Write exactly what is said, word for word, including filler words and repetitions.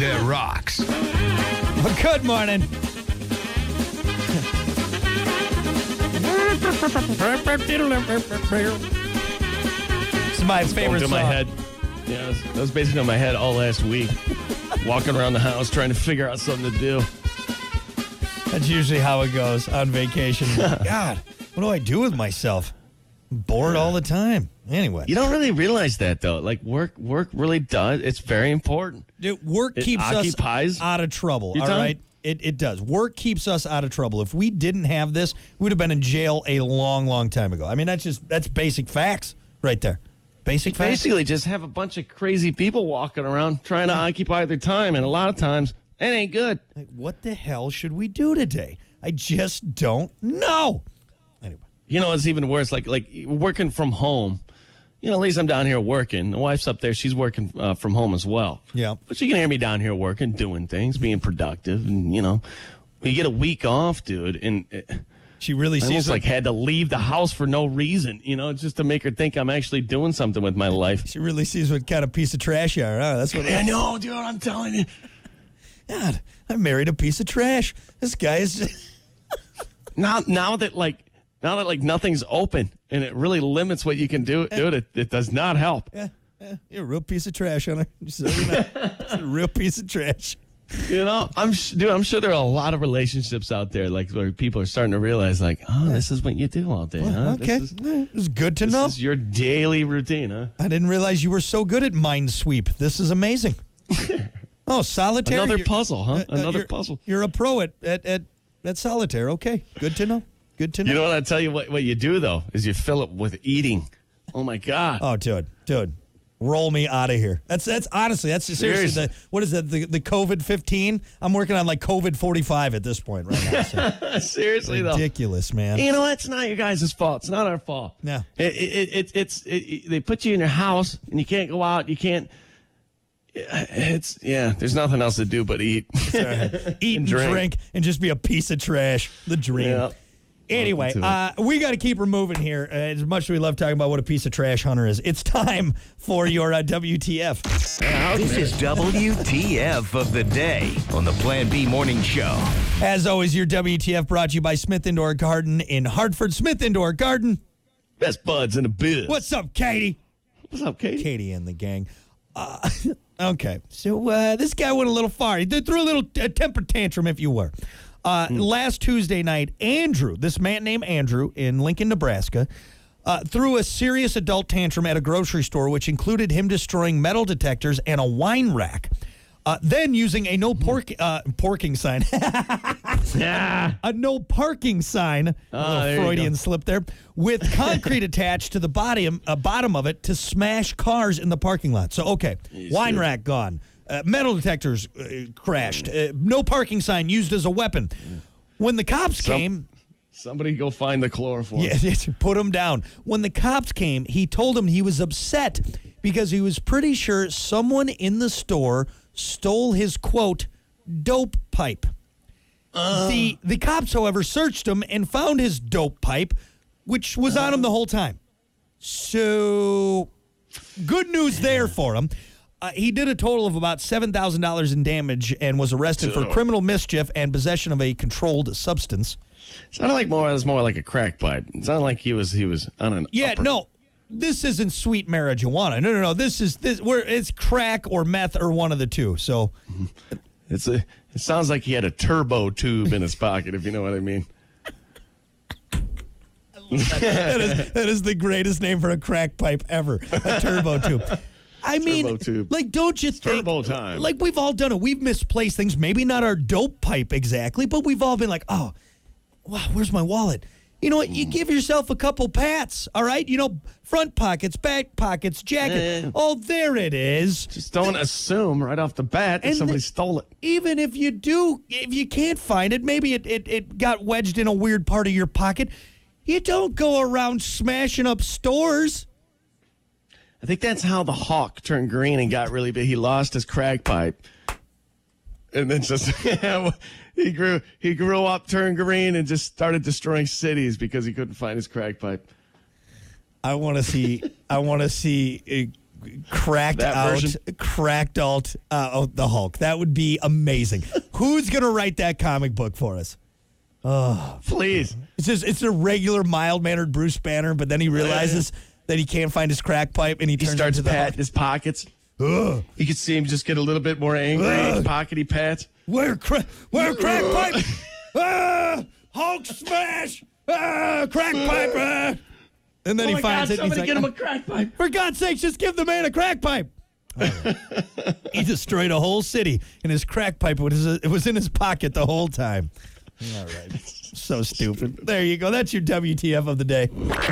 that rocks. Well, good morning. It's my favorite Going song. through my head. Yeah, that was, that was basically on my head all last week. Walking around the house trying to figure out something to do. That's usually how it goes on vacation. God, what do I do with myself? I'm bored all the time. Anyway. You don't really realize that, though. Like, work work really does. It's very important. Dude, work It keeps us occupies out of trouble, your all time? right? It, it does. Work keeps us out of trouble. If we didn't have this, we would have been in jail a long, long time ago. I mean, that's just, that's basic facts right there. Basic facts. Basically, just have a bunch of crazy people walking around trying to occupy their time, and a lot of times, it ain't good. Like, what the hell should we do today? I just don't know. Anyway. You know, it's even worse. Like, like working from home. You know, at least I'm down here working. The wife's up there. She's working uh, from home as well. Yeah. But she can hear me down here working, doing things, being productive. And, you know, we get a week off, dude. And it, She really I sees almost it. like had to leave the house for no reason, you know, just to make her think I'm actually doing something with my life. She really sees what kind of piece of trash you are. Huh? That's what I know, dude. I'm telling you. God, I married a piece of trash. This guy is just... Now, now that like, now that like nothing's open and it really limits what you can do, dude, it, it does not help. Yeah, yeah, you're a real piece of trash, Hunter. Just so you know. It's a real piece of trash. You know, I'm sh- dude. I'm sure there are a lot of relationships out there, like where people are starting to realize, like, oh, this is what you do all day, huh? Okay, This is, it's good to this know. is your daily routine, huh? I didn't realize you were so good at Minesweep. This is amazing. Oh, solitaire. Another You're- puzzle, huh? uh, uh, Another you're- puzzle. You're a pro at, at, at, at solitaire. Okay, good to know. Good to know. You know what I tell you? What what you do though is you fill it with eating. Oh my God. Oh, dude, dude, roll me out of here. That's that's honestly, that's seriously, Seriously. the, what is that, the, the COVID fifteen? I'm working on like COVID forty-five at this point right now. So. Seriously though. Ridiculous, man. You know, it's not your guys' fault. It's not our fault. No. It, it, it, it's it, it, they put you in your house and you can't go out. You can't. It's yeah. There's nothing else to do but eat. Eat and, And drink. drink. and just be a piece of trash. The dream. Yeah. Anyway, Welcome to uh, we got to keep her moving here. Uh, as much as we love talking about what a piece of trash Hunter is, it's time for your uh, W T F. This is W T F of the day on the Plan B Morning Show. As always, your W T F brought to you by Smith Indoor Garden in Hartford. Smith Indoor Garden. Best buds in the biz. What's up, Katie? What's up, Katie? Katie and the gang. Uh, okay, so uh, this guy went a little far. He threw a little uh, temper tantrum, if you were. Uh, Last Tuesday night, Andrew, this man named Andrew in Lincoln, Nebraska, uh, threw a serious adult tantrum at a grocery store, which included him destroying metal detectors and a wine rack. Uh, then using a no pork uh, porking sign, Yeah. a no parking sign, a Ah, little there you Freudian go. slip there, with concrete attached to the bottom uh, bottom of it to smash cars in the parking lot. So okay, wine rack gone, uh, metal detectors uh, crashed, uh, no parking sign used as a weapon. When the cops Some- came. Somebody go find the chloroform. Yeah, put him down. When the cops came, he told him he was upset because he was pretty sure someone in the store stole his, quote, dope pipe. Uh. The the cops, however, searched him and found his dope pipe, which was on him the whole time. So, good news there for him. Uh, he did a total of about seven thousand dollars in damage and was arrested for Ugh. criminal mischief and possession of a controlled substance. Sounded like more. It was more like a crack pipe. It sounded like he was he was on an. Yeah, upper. no, this isn't sweet marijuana. No, no, no. This is this where it's crack or meth or one of the two. So, It's a. It sounds like he had a turbo tube in his pocket, if you know what I mean. that is that is the greatest name for a crack pipe ever. A turbo tube. I mean, Turbo tube. like, don't you think? Turbo time. Like, we've all done it. We've misplaced things. Maybe not our dope pipe exactly, but we've all been like, oh, wow, where's my wallet? You know what? You give yourself a couple pats, all right? You know, front pockets, back pockets, jacket. Eh. Oh, there it is. Just don't assume right off the bat that And somebody the- stole it. Even if you do, if you can't find it, maybe it, it, it got wedged in a weird part of your pocket. You don't go around smashing up stores. I think that's how the hawk turned green and got really big. He lost his crack pipe, and then just he grew he grew up, turned green, and just started destroying cities because he couldn't find his crack pipe. I want to see. I want to see uh, cracked That out, version? cracked out uh, oh, the Hulk. That would be amazing. Who's gonna write that comic book for us? Please. It's just it's a regular mild mannered Bruce Banner, but then he realizes that he can't find his crack pipe, and he, He turns starts into the patting Hulk. his pockets. Ugh. You could see him just get a little bit more angry. Ugh. Pockety pat. Where crack? Where crack pipe? Ah, Hulk smash! Ah, crack pipe! Ah. And then Oh he my finds God, it. And he's somebody like, get him a crack pipe. for God's sakes, just give the man a crack pipe. All right. He destroyed a whole city, and his crack pipe was it was in his pocket the whole time. All right, so stupid. There you go. That's your W T F of the day.